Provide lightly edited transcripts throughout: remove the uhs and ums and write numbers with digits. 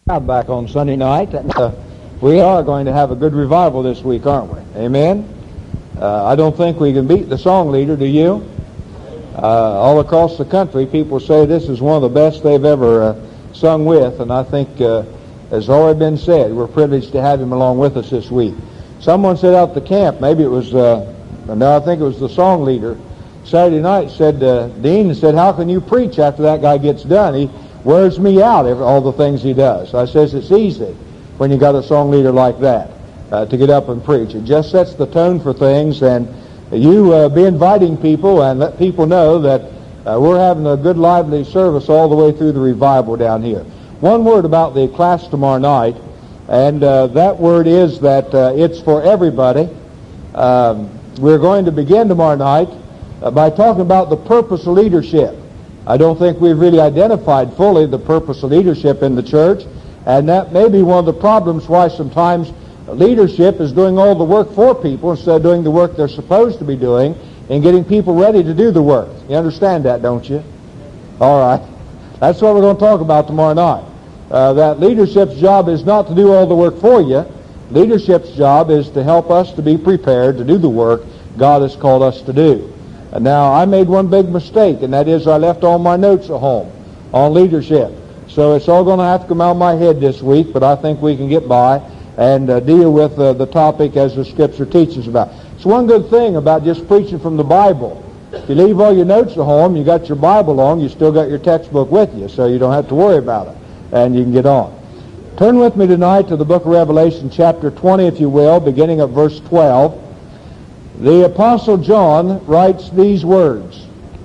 I'm back on Sunday night, and we are going to have a good revival this week, aren't we? Amen? I don't think we can beat the song leader, do you? All across the country, people say this is one of the best they've ever sung with, and I think, as already been said, we're privileged to have him along with us this week. Someone said out at the camp, maybe it was, I think it was the song leader, Saturday night, said, Dean said, how can you preach after that guy gets done? He wears me out, all the things he does. I says it's easy when you got a song leader like that to get up and preach. It just sets the tone for things, and you be inviting people and let people know that we're having a good lively service all the way through the revival down here. One word about the class tomorrow night, and that word is that it's for everybody. We're going to begin tomorrow night by talking about the purpose of leadership. I don't think we've really identified fully the purpose of leadership in the church, and that may be one of the problems why sometimes leadership is doing all the work for people instead of doing the work they're supposed to be doing and getting people ready to do the work. You understand that, don't you? All right. That's what we're going to talk about tomorrow night. That leadership's job is not to do all the work for you. Leadership's job is to help us to be prepared to do the work God has called us to do. And now, I made one big mistake, and that is I left all my notes at home on leadership. So it's all going to have to come out of my head this week, but I think we can get by and deal with the topic as the Scripture teaches about. It's one good thing about just preaching from the Bible. If you leave all your notes at home, you got your Bible along, you still got your textbook with you, so you don't have to worry about it, and you can get on. Turn with me tonight to the book of Revelation, chapter 20, if you will, beginning at verse 12. The Apostle John writes these words.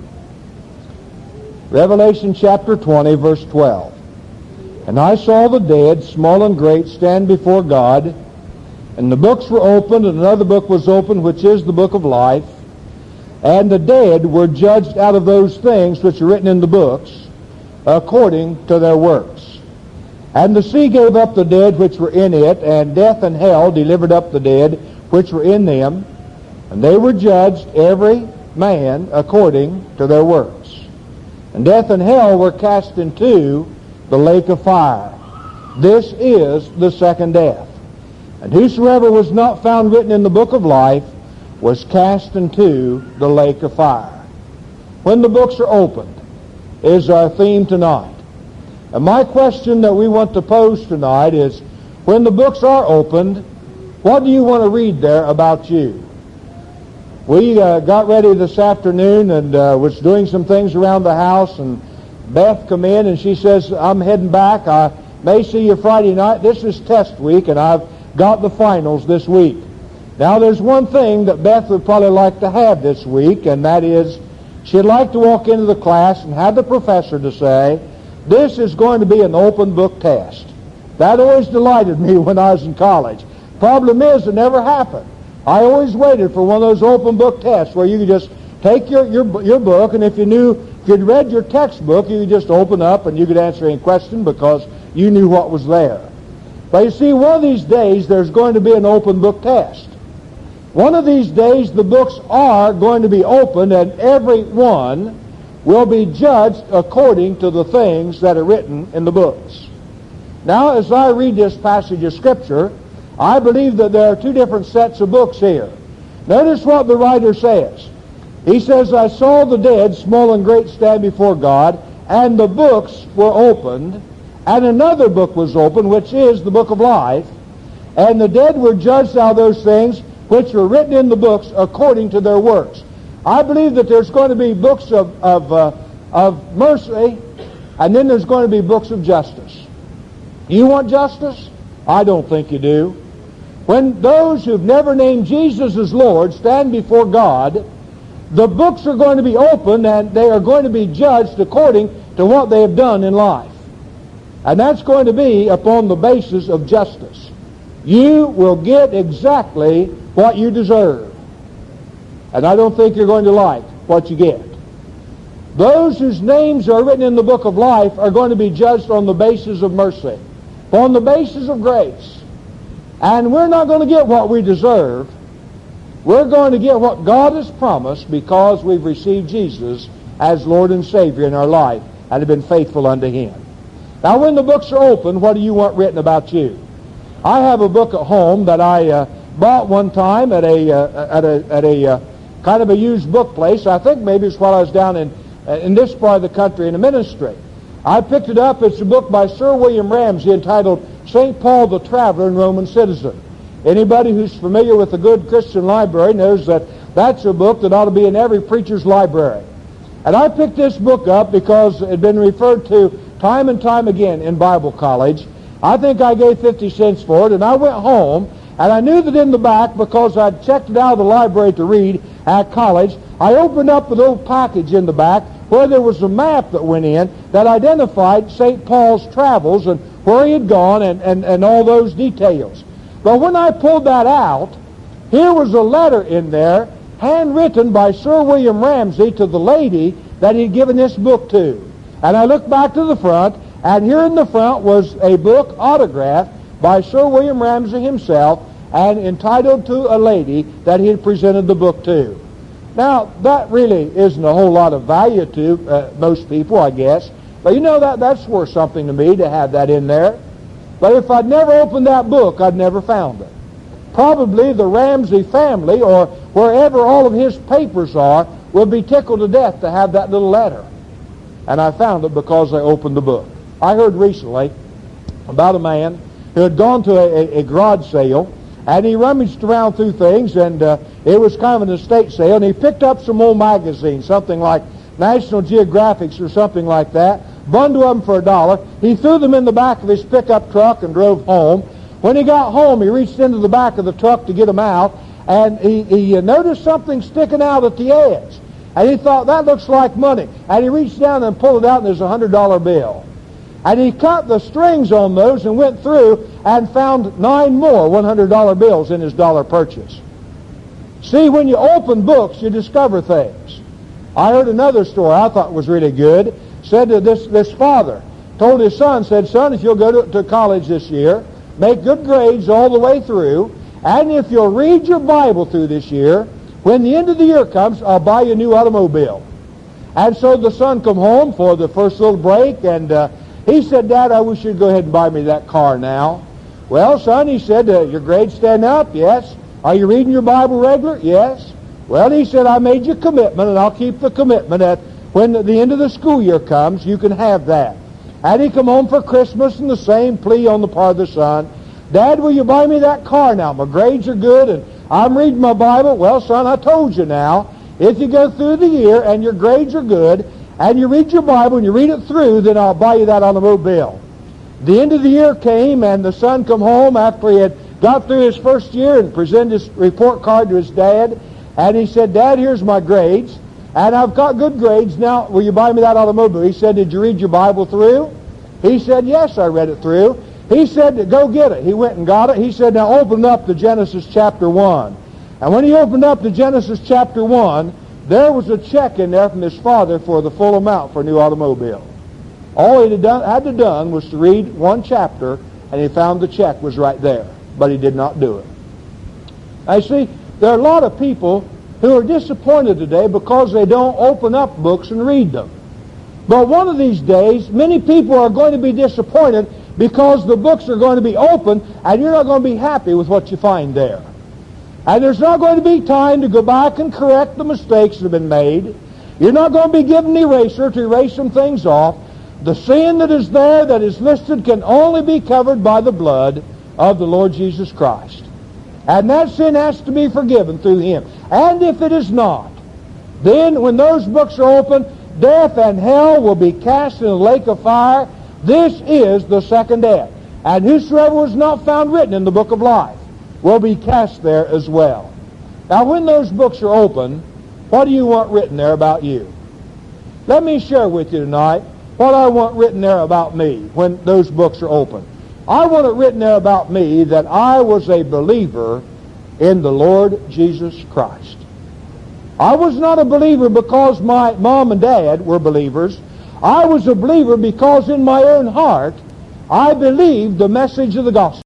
Revelation chapter 20, verse 12. And I saw the dead, small and great, stand before God, and the books were opened, and another book was opened, which is the book of life. And the dead were judged out of those things which are written in the books, according to their works. And the sea gave up the dead which were in it, and death and hell delivered up the dead which were in them. And they were judged, every man, according to their works. And death and hell were cast into the lake of fire. This is the second death. And whosoever was not found written in the book of life was cast into the lake of fire. When the books are opened is our theme tonight. And my question that we want to pose tonight is, when the books are opened, what do you want to read there about you? We got ready this afternoon and was doing some things around the house, and Beth come in and she says, I'm heading back. I may see you Friday night. This is test week, and I've got the finals this week. Now, there's one thing that Beth would probably like to have this week, and that is she'd like to walk into the class and have the professor to say, this is going to be an open book test. That always delighted me when I was in college. Problem is, it never happened. I always waited for one of those open book tests where you could just take your book, and if you'd read your textbook, you could just open up and you could answer any question because you knew what was there. But you see, one of these days there's going to be an open book test. One of these days the books are going to be opened, and every one will be judged according to the things that are written in the books. Now, as I read this passage of Scripture, I believe that there are two different sets of books here. Notice what the writer says. He says, I saw the dead, small and great, stand before God, and the books were opened, and another book was opened, which is the book of life, and the dead were judged out of those things which were written in the books according to their works. I believe that there's going to be books of mercy, and then there's going to be books of justice. You want justice? I don't think you do. When those who've never named Jesus as Lord stand before God, the books are going to be opened, and they are going to be judged according to what they have done in life. And that's going to be upon the basis of justice. You will get exactly what you deserve. And I don't think you're going to like what you get. Those whose names are written in the book of life are going to be judged on the basis of mercy, on the basis of grace. And we're not going to get what we deserve. We're going to get what God has promised because we've received Jesus as Lord and Savior in our life and have been faithful unto Him. Now, when the books are open, what do you want written about you? I have a book at home that I bought one time at a kind of a used book place. I think maybe it's while I was down in this part of the country in a ministry. I picked it up. It's a book by Sir William Ramsay entitled St. Paul the Traveler and Roman Citizen. Anybody who's familiar with a good Christian library knows that that's a book that ought to be in every preacher's library. And I picked this book up because it had been referred to time and time again in Bible college. I think I gave 50 cents for it, and I went home, and I knew that in the back, because I'd checked it out of the library to read at college, I opened up the little package in the back where there was a map that went in that identified St. Paul's travels and where he had gone and all those details. But when I pulled that out, here was a letter in there handwritten by Sir William Ramsay to the lady that he'd given this book to. And I looked back to the front, and here in the front was a book autographed by Sir William Ramsay himself and entitled to a lady that he had presented the book to. Now, that really isn't a whole lot of value to most people, I guess. But you know, that's worth something to me to have that in there. But if I'd never opened that book, I'd never found it. Probably the Ramsay family, or wherever all of his papers are, will be tickled to death to have that little letter. And I found it because I opened the book. I heard recently about a man who had gone to a garage sale, and he rummaged around through things, and it was kind of an estate sale, and he picked up some old magazines, something like National Geographics or something like that, bundled them for $1. He threw them in the back of his pickup truck and drove home. When he got home, he reached into the back of the truck to get them out, and he noticed something sticking out at the edge. And he thought, that looks like money. And he reached down and pulled it out, and there's a $100 bill. And he cut the strings on those and went through and found 9 more $100 bills in his dollar purchase. See, when you open books, you discover things. I heard another story I thought was really good. Said that this father told his son, said, son, if you'll go to college this year, make good grades all the way through, and if you'll read your Bible through this year, when the end of the year comes, I'll buy you a new automobile. And so the son come home for the first little break, and he said, Dad, I wish you'd go ahead and buy me that car now. Well, son, he said, your grades stand up? Yes. Are you reading your Bible regular? Yes. Well, he said, I made you a commitment, and I'll keep the commitment that when the end of the school year comes, you can have that. And he come home for Christmas, and the same plea on the part of the son. Dad, will you buy me that car now? My grades are good, and I'm reading my Bible. Well, son, I told you now, if you go through the year and your grades are good, and you read your Bible and you read it through, then I'll buy you that automobile. The end of the year came, and the son come home after he had got through his first year and presented his report card to his dad, and he said, Dad, here's my grades, and I've got good grades. Now, will you buy me that automobile? He said, did you read your Bible through? He said, yes, I read it through. He said, go get it. He went and got it. He said, now open up to Genesis chapter 1. And when he opened up to Genesis chapter 1, there was a check in there from his father for the full amount for a new automobile. All he had done was to read one chapter, and he found the check was right there. But he did not do it. I see, there are a lot of people who are disappointed today because they don't open up books and read them. But one of these days, many people are going to be disappointed because the books are going to be open, and you're not going to be happy with what you find there. And there's not going to be time to go back and correct the mistakes that have been made. You're not going to be given an eraser to erase some things off. The sin that is there, that is listed, can only be covered by the blood of the Lord Jesus Christ. And that sin has to be forgiven through Him. And if it is not, then when those books are open, death and hell will be cast in a lake of fire. This is the second death. And whosoever was not found written in the book of life will be cast there as well. Now, when those books are open, what do you want written there about you? Let me share with you tonight what I want written there about me when those books are open. I want it written there about me that I was a believer in the Lord Jesus Christ. I was not a believer because my mom and dad were believers. I was a believer because in my own heart I believed the message of the gospel.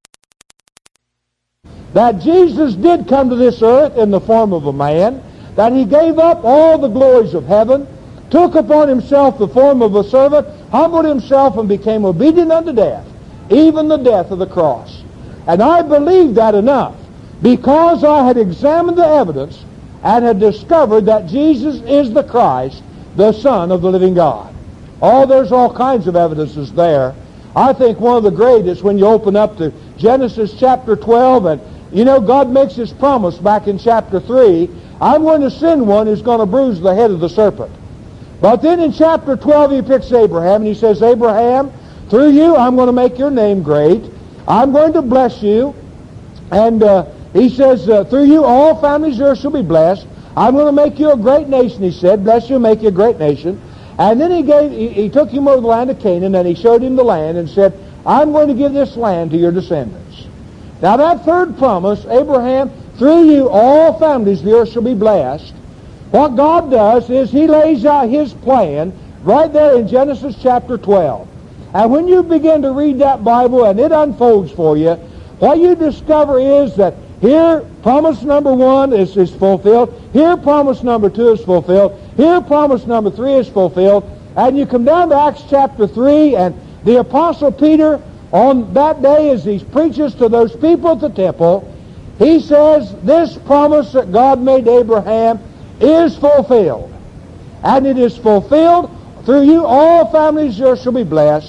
That Jesus did come to this earth in the form of a man, that He gave up all the glories of heaven, took upon himself the form of a servant, humbled himself, and became obedient unto death, even the death of the cross. And I believed that enough because I had examined the evidence and had discovered that Jesus is the Christ, the Son of the living God. Oh, there's all kinds of evidences there. I think one of the greatest when you open up to Genesis chapter 12, and you know, God makes his promise back in chapter 3, I'm going to send one who's going to bruise the head of the serpent. But then in chapter 12 he picks Abraham and he says, Abraham, through you I'm going to make your name great. I'm going to bless you. And he says, through you all families of earth shall be blessed. I'm going to make you a great nation, he said. Bless you, make you a great nation. And then he took him over the land of Canaan and he showed him the land and said, I'm going to give this land to your descendants. Now that third promise, Abraham, through you all families of the earth shall be blessed. What God does is he lays out his plan right there in Genesis chapter 12. And when you begin to read that Bible and it unfolds for you, what you discover is that here promise number 1 is fulfilled. Here promise number 2 is fulfilled. Here promise number 3 is fulfilled. And you come down to Acts chapter 3, and the Apostle Peter, on that day as he preaches to those people at the temple, he says this promise that God made to Abraham is fulfilled. And it is fulfilled through you all families of earth shall be blessed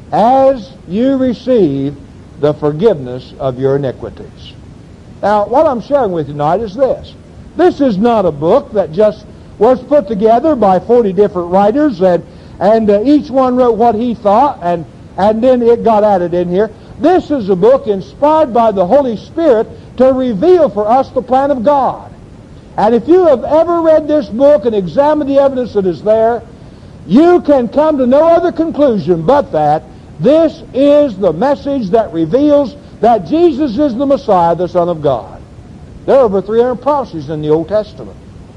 as you receive the forgiveness of your iniquities. Now, what I'm sharing with you tonight is this. This is not a book that just was put together by 40 different writers and each one wrote what he thought and then it got added in here. This is a book inspired by the Holy Spirit to reveal for us the plan of God. And if you have ever read this book and examined the evidence that is there, you can come to no other conclusion but that this is the message that reveals that Jesus is the Messiah, the Son of God. There are over 300 prophecies in the Old Testament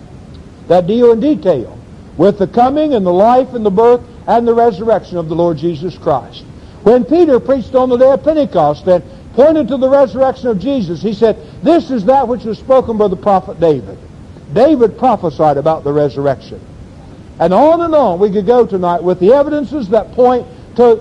that deal in detail with the coming and the life and the birth and the resurrection of the Lord Jesus Christ. When Peter preached on the day of Pentecost and pointed to the resurrection of Jesus, he said, this is that which was spoken by the prophet David. David prophesied about the resurrection. And on we could go tonight with the evidences that point to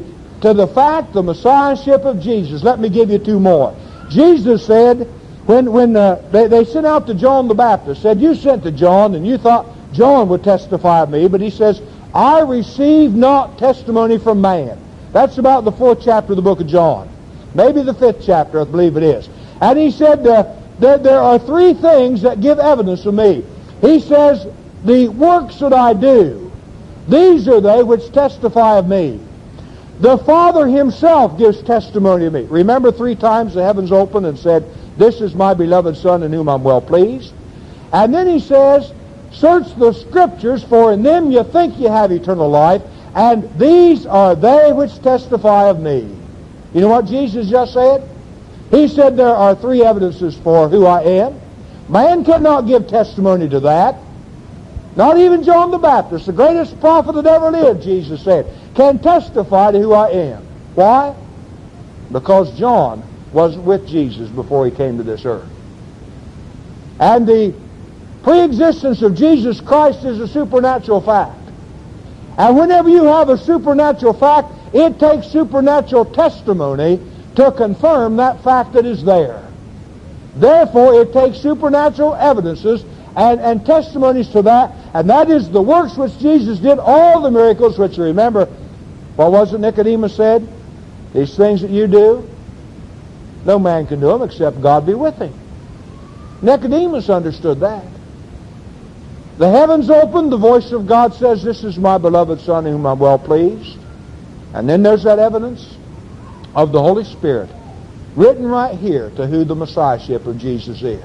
the fact, the Messiahship of Jesus. Let me give you 2 more. Jesus said, when they sent out to John the Baptist, said, you sent to John and you thought John would testify of me, but he says, I receive not testimony from man. That's about the 4th chapter of the book of John. Maybe the 5th chapter, I believe it is. And he said, there are 3 things that give evidence of me. He says, the works that I do, these are they which testify of me. The Father himself gives testimony of me. Remember 3 times the heavens opened and said, this is my beloved Son in whom I'm well pleased. And then he says, search the Scriptures, for in them you think you have eternal life, and these are they which testify of me. You know what Jesus just said? He said there are 3 evidences for who I am. Man cannot give testimony to that. Not even John the Baptist, the greatest prophet that ever lived, Jesus said, can testify to who I am. Why? Because John wasn't with Jesus before he came to this earth. And the pre-existence of Jesus Christ is a supernatural fact. And whenever you have a supernatural fact, it takes supernatural testimony to confirm that fact that is there. Therefore, it takes supernatural evidences and testimonies to that, and that is the works which Jesus did, all the miracles which, remember, what was it Nicodemus said? These things that you do, no man can do them except God be with him. Nicodemus understood that. The heavens opened, the voice of God says, this is my beloved Son in whom I'm well pleased. And then there's that evidence of the Holy Spirit written right here to who the Messiahship of Jesus is.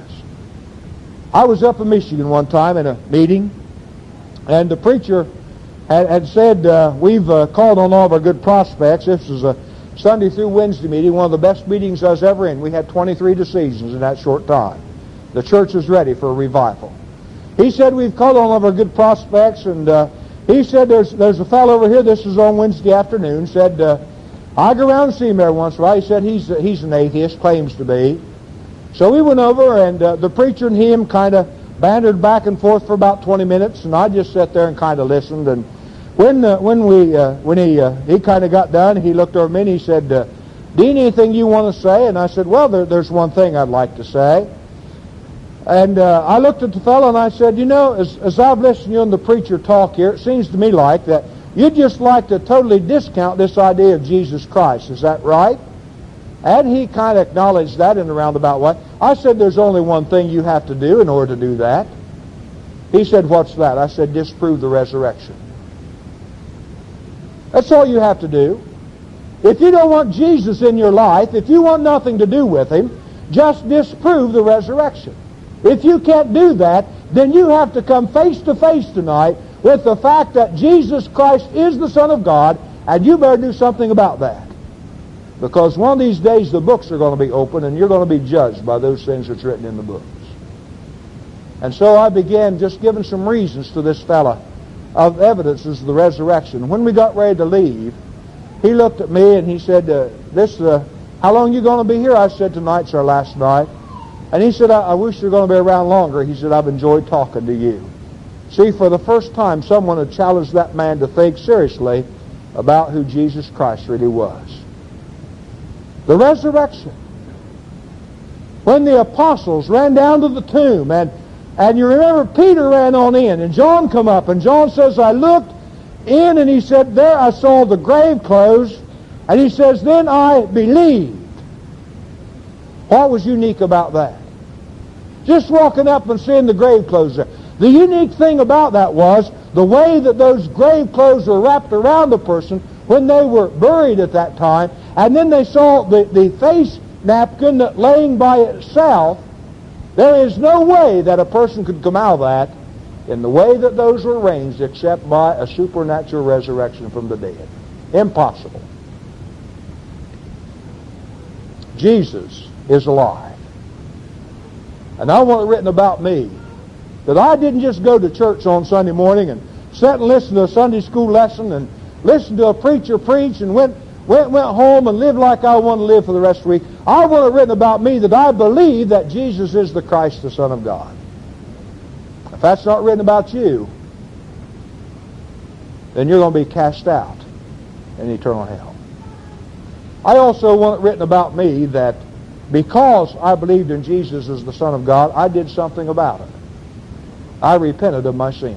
I was up in Michigan one time in a meeting, and the preacher had said, we've called on all of our good prospects. This was a Sunday through Wednesday meeting, one of the best meetings I was ever in. We had 23 decisions in that short time. The church was ready for a revival. He said, we've called on all of our good prospects, and he said, there's a fellow over here, this was on Wednesday afternoon, said, I go around and see him every once in a while. He said, he's an atheist, claims to be. So we went over, and the preacher and him kind of bantered back and forth for about 20 minutes, and I just sat there and kind of listened. And when he kind of got done, he looked over me and he said, "Dean, anything you want to say?" And I said, "Well, there's one thing I'd like to say." And I looked at the fellow and I said, "You know, as I've listened to you and the preacher talk here, it seems to me like that you'd just like to totally discount this idea of Jesus Christ. Is that right?" And he kind of acknowledged that in a roundabout way. I said, "There's only one thing you have to do in order to do that." He said, "What's that?" I said, "Disprove the resurrection. That's all you have to do. If you don't want Jesus in your life, if you want nothing to do with Him, just disprove the resurrection. If you can't do that, then you have to come face to face tonight with the fact that Jesus Christ is the Son of God, and you better do something about that. Because one of these days the books are going to be open, and you're going to be judged by those things that's written in the books." And so I began just giving some reasons to this fella of evidences of the resurrection. When we got ready to leave, he looked at me and he said, "How long are you going to be here?" I said, "Tonight's our last night." And he said, I wish you're going to be around longer." He said, "I've enjoyed talking to you." See, for the first time, someone had challenged that man to think seriously about who Jesus Christ really was. The resurrection. When the apostles ran down to the tomb, and you remember Peter ran on in, and John come up, and John says, "I looked in," and he said, "There I saw the grave clothes," and he says, "Then I believed." What was unique about that? Just walking up and seeing the grave clothes there. The unique thing about that was the way that those grave clothes were wrapped around the person when they were buried at that time, and then they saw the face napkin laying by itself. There is no way that a person could come out of that in the way that those were arranged except by a supernatural resurrection from the dead. Impossible. Jesus is alive. And I want it written about me that I didn't just go to church on Sunday morning and sit and listen to a Sunday school lesson and listen to a preacher preach and went home and lived like I want to live for the rest of the week. I want it written about me that I believe that Jesus is the Christ, the Son of God. If that's not written about you, then you're going to be cast out in eternal hell. I also want it written about me that because I believed in Jesus as the Son of God, I did something about it. I repented of my sin.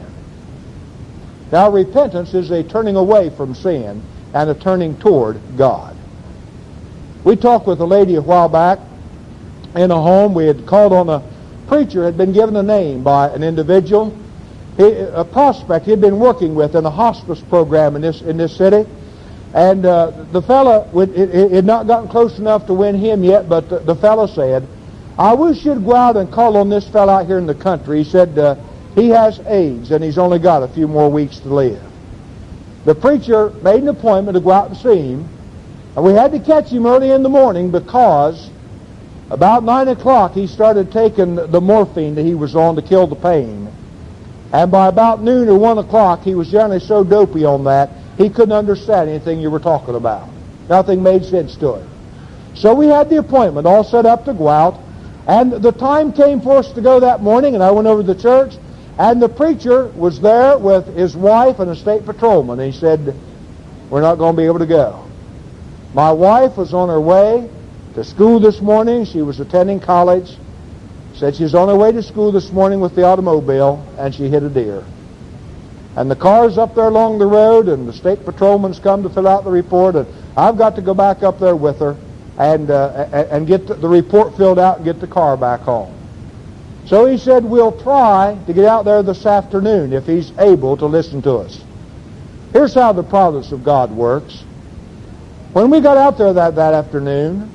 Now, repentance is a turning away from sin and a turning toward God. We talked with a lady a while back in a home. We had called on a preacher, had been given a name by an individual, a prospect he had been working with in a hospice program in this city. And the fellow had not gotten close enough to win him yet, but the fellow said, "I wish you'd go out and call on this fellow out here in the country." He said, "He has AIDS, and he's only got a few more weeks to live." The preacher made an appointment to go out and see him, and we had to catch him early in the morning because about 9 o'clock he started taking the morphine that he was on to kill the pain. And by about noon or 1 o'clock, he was generally so dopey on that, he couldn't understand anything you were talking about. Nothing made sense to him. So we had the appointment all set up to go out, and the time came for us to go that morning, and I went over to the church, and the preacher was there with his wife and a state patrolman. And he said, "We're not going to be able to go. My wife was on her way to school this morning. She was attending college. Said she's on her way to school this morning with the automobile, and she hit a deer. And the car's up there along the road, and the state patrolman's come to fill out the report, and I've got to go back up there with her and get the report filled out and get the car back home." So he said, "We'll try to get out there this afternoon if he's able to listen to us." Here's how the providence of God works. When we got out there that afternoon,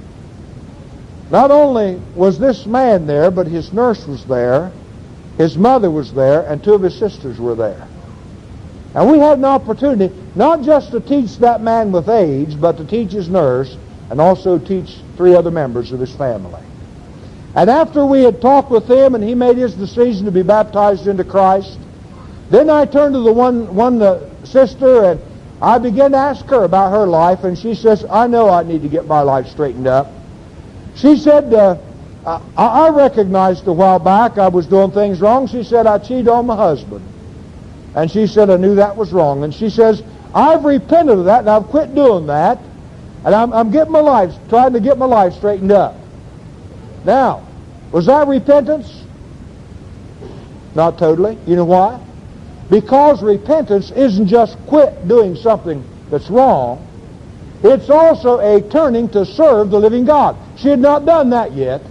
not only was this man there, but his nurse was there, his mother was there, and 2 of his sisters were there. And we had an opportunity not just to teach that man with AIDS, but to teach his nurse and also teach 3 other members of his family. And after we had talked with him and he made his decision to be baptized into Christ, then I turned to the one sister and I began to ask her about her life, and she says, "I know I need to get my life straightened up." She said, I recognized a while back I was doing things wrong. She said, I cheated on my husband. And she said, I knew that was wrong. And she says, I've repented of that and I've quit doing that. And I'm getting my life, trying to get my life straightened up. Now, was that repentance? Not totally. You know why? Because repentance isn't just quit doing something that's wrong. It's also a turning to serve the living God. She had not done that yet.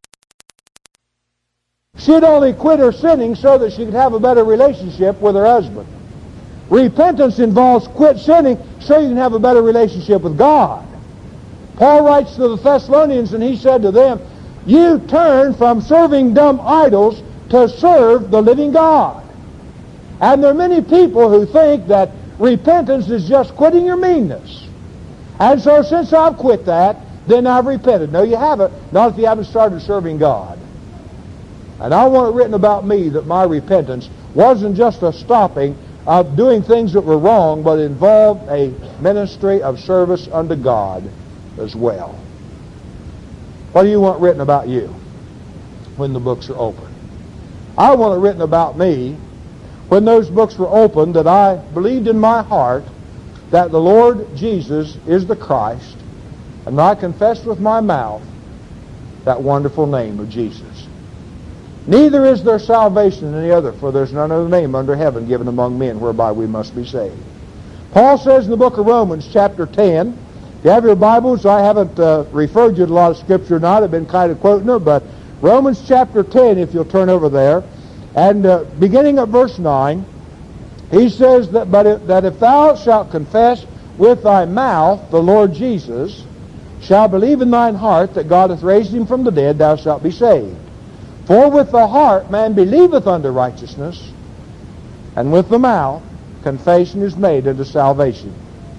She had only quit her sinning so that she could have a better relationship with her husband. Repentance involves quit sinning so you can have a better relationship with God. Paul writes to the Thessalonians and he said to them, you turn from serving dumb idols to serve the living God. And there are many people who think that repentance is just quitting your meanness. And so since I've quit that, then I've repented. No, you haven't. Not if you haven't started serving God. And I want it written about me that my repentance wasn't just a stopping of doing things that were wrong, but involved a ministry of service unto God as well. What do you want written about you when the books are open? I want it written about me when those books were opened that I believed in my heart that the Lord Jesus is the Christ, and I confessed with my mouth that wonderful name of Jesus. Neither is there salvation in any other, for there's none other name under heaven given among men whereby we must be saved. Paul says in the book of Romans, chapter 10, if you have your Bibles, I haven't referred you to a lot of Scripture tonight. I've been kind of quoting it, but Romans chapter 10, if you'll turn over there, and beginning at verse 9, he says that if thou shalt confess with thy mouth the Lord Jesus, shalt believe in thine heart that God hath raised him from the dead, thou shalt be saved. For with the heart man believeth unto righteousness, and with the mouth confession is made unto salvation.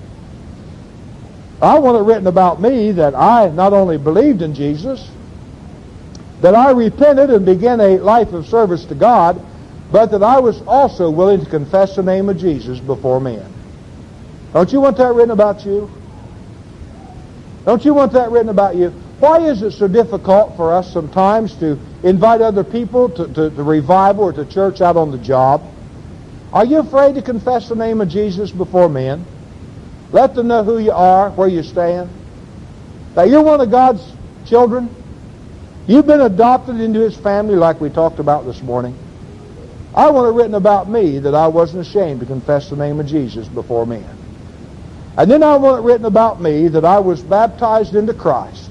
I want it written about me that I not only believed in Jesus, that I repented and began a life of service to God, but that I was also willing to confess the name of Jesus before men. Don't you want that written about you? Don't you want that written about you? Why is it so difficult for us sometimes to invite other people to revival or to church out on the job? Are you afraid to confess the name of Jesus before men? Let them know who you are, where you stand. That you're one of God's children. You've been adopted into His family like we talked about this morning. I want it written about me that I wasn't ashamed to confess the name of Jesus before men. And then I want it written about me that I was baptized into Christ.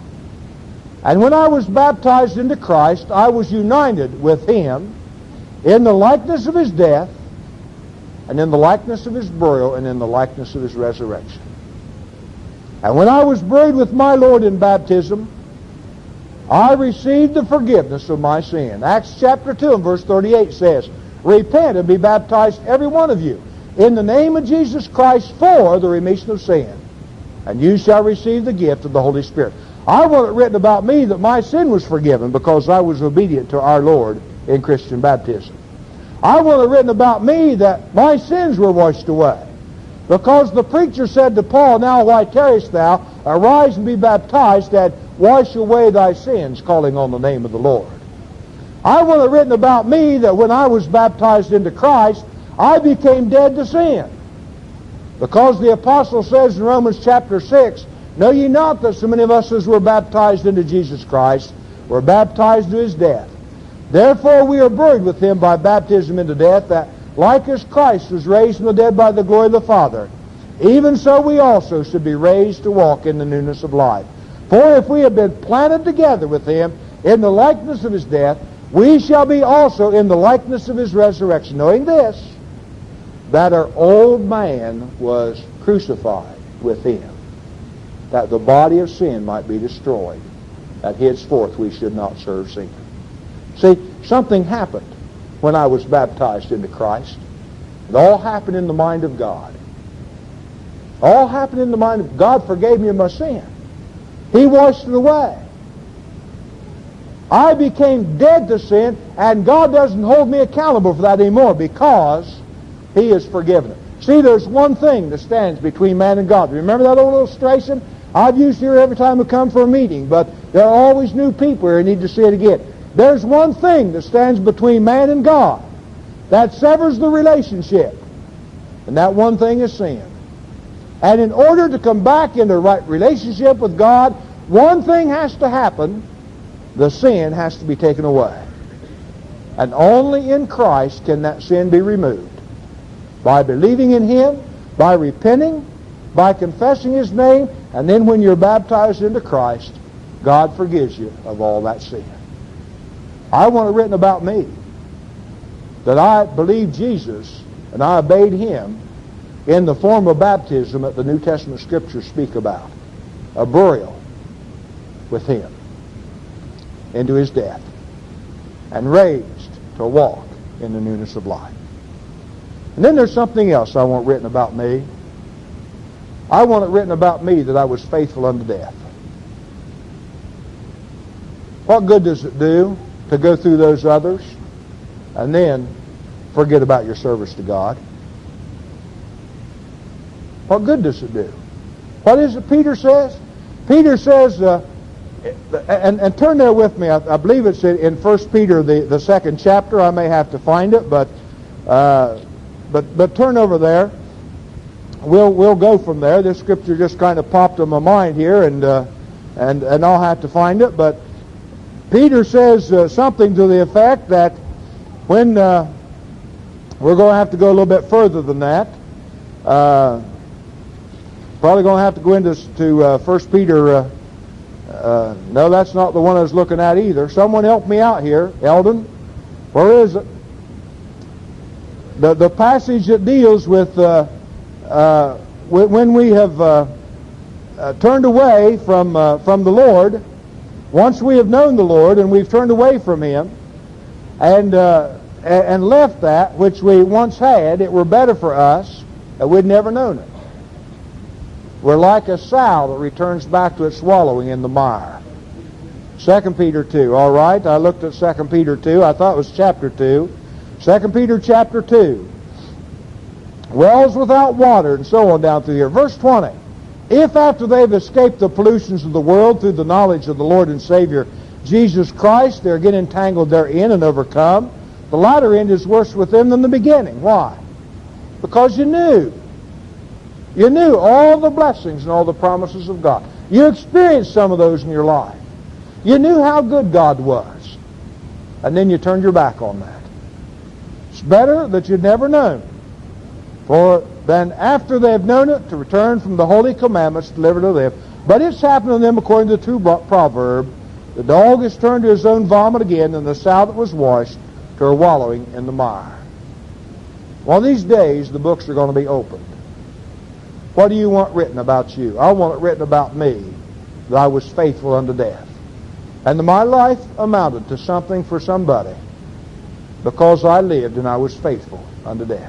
And when I was baptized into Christ, I was united with Him in the likeness of His death, and in the likeness of His burial, and in the likeness of His resurrection. And when I was buried with my Lord in baptism, I received the forgiveness of my sin. Acts chapter 2 and verse 38 says, repent and be baptized, every one of you, in the name of Jesus Christ for the remission of sin, and you shall receive the gift of the Holy Spirit. I want it written about me that my sin was forgiven because I was obedient to our Lord in Christian baptism. I want it written about me that my sins were washed away because the preacher said to Paul, now why tarriest thou? Arise and be baptized and wash away thy sins, calling on the name of the Lord. I want it written about me that when I was baptized into Christ, I became dead to sin. Because the apostle says in Romans chapter 6, know ye not that so many of us as were baptized into Jesus Christ were baptized to His death? Therefore we are buried with Him by baptism into death, that like as Christ was raised from the dead by the glory of the Father, even so we also should be raised to walk in the newness of life. For if we have been planted together with Him in the likeness of His death, we shall be also in the likeness of His resurrection, knowing this, that our old man was crucified with Him, that the body of sin might be destroyed, that henceforth we should not serve sin. See, something happened when I was baptized into Christ. It all happened in the mind of God. All happened in the mind of God. Forgave me of my sin. He washed it away. I became dead to sin, and God doesn't hold me accountable for that anymore because He has forgiven it. See, there's one thing that stands between man and God. Remember that old illustration I've used here every time we come for a meeting, but there are always new people here who need to see it again. There's one thing that stands between man and God that severs the relationship, and that one thing is sin. And in order to come back into right relationship with God, one thing has to happen. The sin has to be taken away. And only in Christ can that sin be removed. By believing in Him, by repenting, by confessing His name, and then when you're baptized into Christ, God forgives you of all that sin. I want it written about me that I believed Jesus and I obeyed Him in the form of baptism that the New Testament Scriptures speak about. A burial with Him into His death, and raised to walk in the newness of life. And then there's something else I want written about me. I want it written about me that I was faithful unto death. What good does it do to go through those others and then forget about your service to God? What good does it do? What is it Peter says? Peter says, and turn there with me, I believe it's in 1 Peter, the second chapter. I may have to find it, but turn over there. We'll go from there. This scripture just kind of popped in my mind here, and I'll have to find it. But Peter says something to the effect that when we're going to have to go a little bit further than that. Probably going to have to go into 1 Peter. No, that's not the one I was looking at either. Someone help me out here, Eldon. Where is it? The passage that deals with when we have turned away from the Lord. Once we have known the Lord and we've turned away from Him and left that which we once had, it were better for us that we'd never known it. We're like a sow that returns back to its wallowing in the mire. 2 Peter 2, all right? I looked at 2 Peter 2. I thought it was chapter 2. 2 Peter chapter 2. Wells without water, and so on down through here. Verse 20. If after they've escaped the pollutions of the world through the knowledge of the Lord and Savior Jesus Christ, they're again entangled therein and overcome, the latter end is worse with them than the beginning. Why? Because you knew. You knew all the blessings and all the promises of God. You experienced some of those in your life. You knew how good God was. And then you turned your back on that. It's better that you'd never known. For then after they have known it, to return from the holy commandments delivered to them. But it's happened to them according to the true proverb, the dog is turned to his own vomit again, and the sow that was washed to her wallowing in the mire. One of these days, the books are going to be opened. What do you want written about you? I want it written about me, that I was faithful unto death. And that my life amounted to something for somebody because I lived and I was faithful unto death.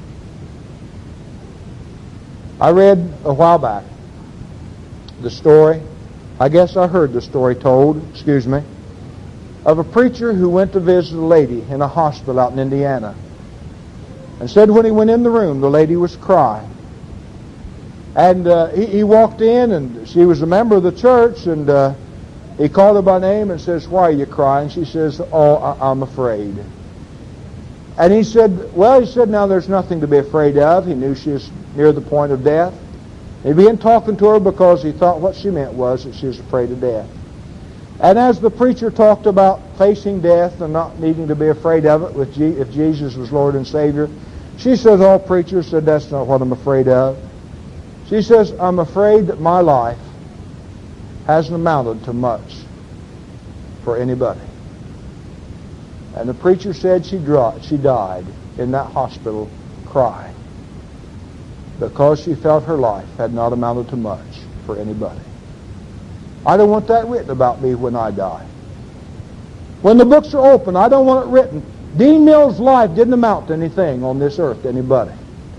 I read a while back the story, I guess I heard the story told, of a preacher who went to visit a lady in a hospital out in Indiana. And said when he went in the room, the lady was crying. And he walked in, and she was a member of the church, and he called her by name and says, "Why are you crying?" She says, "Oh, I'm afraid." And he said, now there's nothing to be afraid of. He knew she was near the point of death. He began talking to her because he thought what she meant was that she was afraid of death. And as the preacher talked about facing death and not needing to be afraid of it if Jesus was Lord and Savior, she says, "Oh, preacher," said, "that's not what I'm afraid of." She says, "I'm afraid that my life hasn't amounted to much for anybody." And the preacher said she died in that hospital crying because she felt her life had not amounted to much for anybody. I don't want that written about me when I die. When the books are open, I don't want it written, Dean Mills' life didn't amount to anything on this earth to anybody.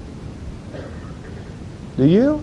Do you?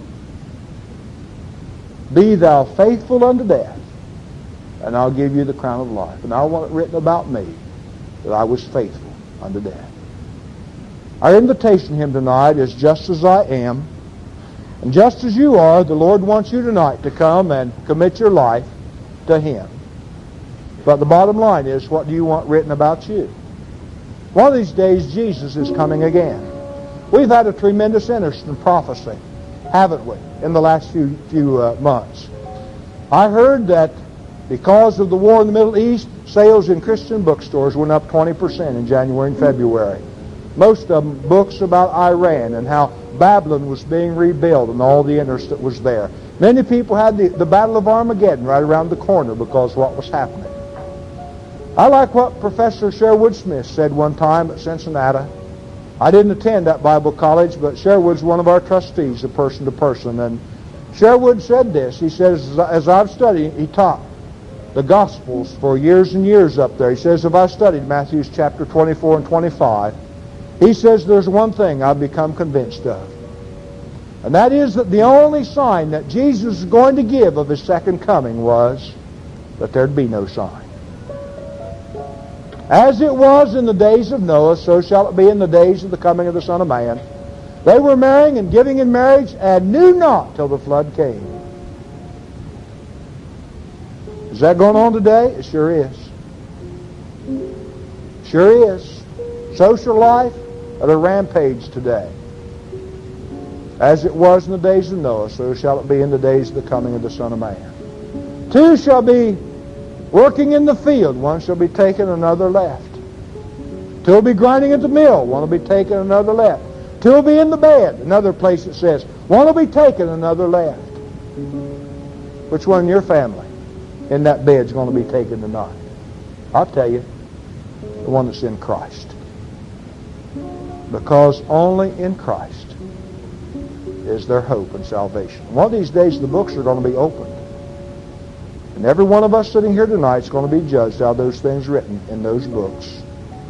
Be thou faithful unto death, and I'll give you the crown of life. And I want it written about me that I was faithful unto death. Our invitation to Him tonight is just as I am. And just as you are, the Lord wants you tonight to come and commit your life to Him. But the bottom line is, what do you want written about you? One of these days, Jesus is coming again. We've had a tremendous interest in prophecy, haven't we, in the last few months. I heard that because of the war in the Middle East, sales in Christian bookstores went up 20% in January and February. Most of them books about Iran and how Babylon was being rebuilt and all the interest that was there. Many people had the Battle of Armageddon right around the corner because of what was happening. I like what Professor Sherwood Smith said one time at Cincinnati. I didn't attend that Bible college, but Sherwood's one of our trustees of Person to Person. And Sherwood said this. He says, as I've studied, he taught the Gospels for years and years up there. He says, if I studied Matthew chapter 24 and 25, he says there's one thing I've become convinced of. And that is that the only sign that Jesus was going to give of His second coming was that there'd be no sign. As it was in the days of Noah, so shall it be in the days of the coming of the Son of Man. They were marrying and giving in marriage and knew not till the flood came. Is that going on today? It sure is. Sure is. Social life at a rampage today. As it was in the days of Noah, so shall it be in the days of the coming of the Son of Man. Two shall be working in the field, one shall be taken, another left. Two will be grinding at the mill, one will be taken, another left. Two will be in the bed, another place it says, one will be taken, another left. Which one in your family in that bed is going to be taken tonight? I'll tell you, the one that's in Christ. Because only in Christ is there hope and salvation. One of these days the books are going to be opened. And every one of us sitting here tonight is going to be judged out of those things written in those books.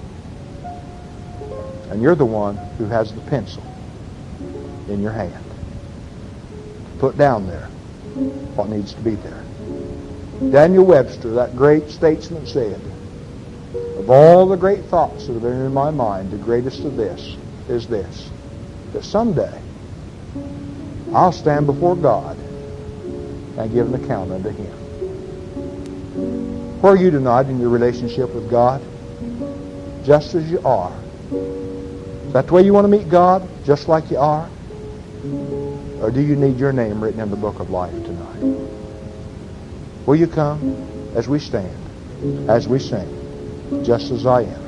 And you're the one who has the pencil in your hand. Put down there what needs to be there. Daniel Webster, that great statesman, said, of all the great thoughts that have been in my mind, the greatest of this is this, that someday I'll stand before God and give an account unto Him. Where are you tonight in your relationship with God? Just as you are. Is that the way you want to meet God? Just like you are? Or do you need your name written in the book of life tonight? Will you come as we stand, as we sing, just as I am?